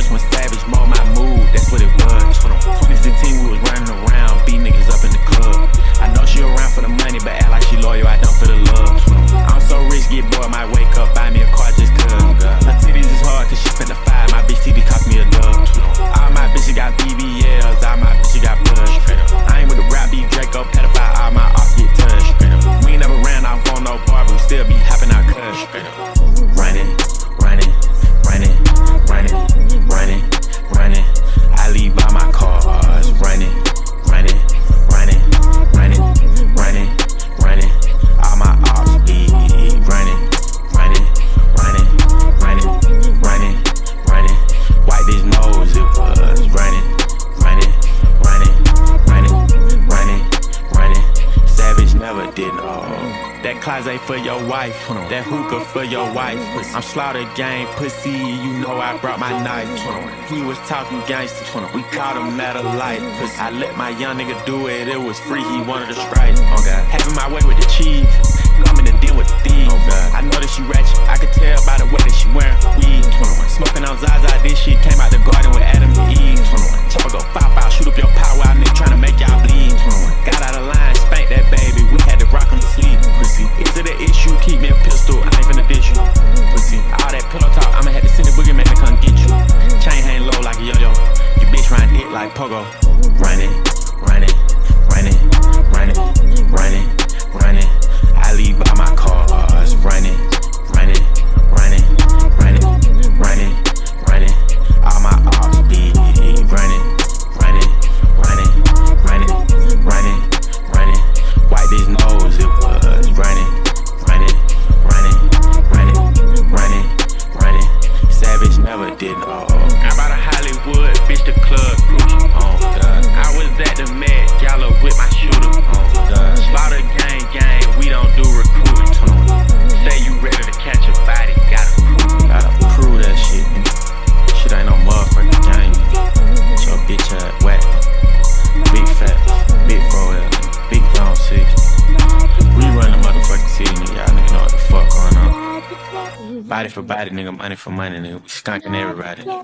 first when Savage mowed my mood, that's what it was. 2016 we was running around, beat niggas up in the club. I know she around for the money, but act like she loyal, I don't for the love. I'm so rich, get bored, might wake up, buy me a car just cuz. Her titties is hard cause she spent the 5, my bitch TD cost me a dub. All my bitches got BBLs, all my bitches got blood. I ain't with the rap beef, Draco, pedophile, all my ops get touched. We ain't never ran off on no bar, but we still be hopping out cuz. Running, running, running, running, running, running. I leave all my cars running, running, running, running, running, running. All my ops be running, running, running, running, running, running. Wipe his nose, it was running, running, running, running, running, running. Savage never did no. That closet for your wife, that hookah for your wife. I'm slaughter gang, pussy, you know I brought my knife. He was talking gangster, we caught him at a light. I let my young nigga do it, it was free, he wanted a strike. Having my way with the cheese, coming to deal with the thieves. I know that she ratchet, I could tell by the way that she wearing weed. Smoking on Zaza, this shit came out the garden with Adam and Eve. Chopper go pop out, shoot up your power out, nigga tryna make y'all bleed. Got out of line, spanked that baby, we had to rock him to sleep. Is it an issue? Keep me a pistol, I ain't finna ditch you. Pussy, all that pillow talk, I'ma have to send the boogeyman to come get you. Chain hang low like a yo-yo, you bitch ride dick like pogo. Running, running, running, running, running, running. I leave all my cars running, running, running, running, running, running. All my ops be running, running, running, running, running, running. Wipe his nose, it was running, running, running, running, running, running. Savage never did no. I'm out of Hollywood, bitch, the club cruise. Oh God. I was at the Met Gala with my shooter. Oh God. Slaughter gang, we don't do recruiting. Say you ready to catch a body, gotta prove that shit. Shit ain't no motherfucking game. Your bitch ass whack. Big fat, big 4L, big long 6. We run the motherfucking city, nigga. Y'all nigga know what the fuck going on. Body for body, nigga. Money for money, nigga. We skunking everybody.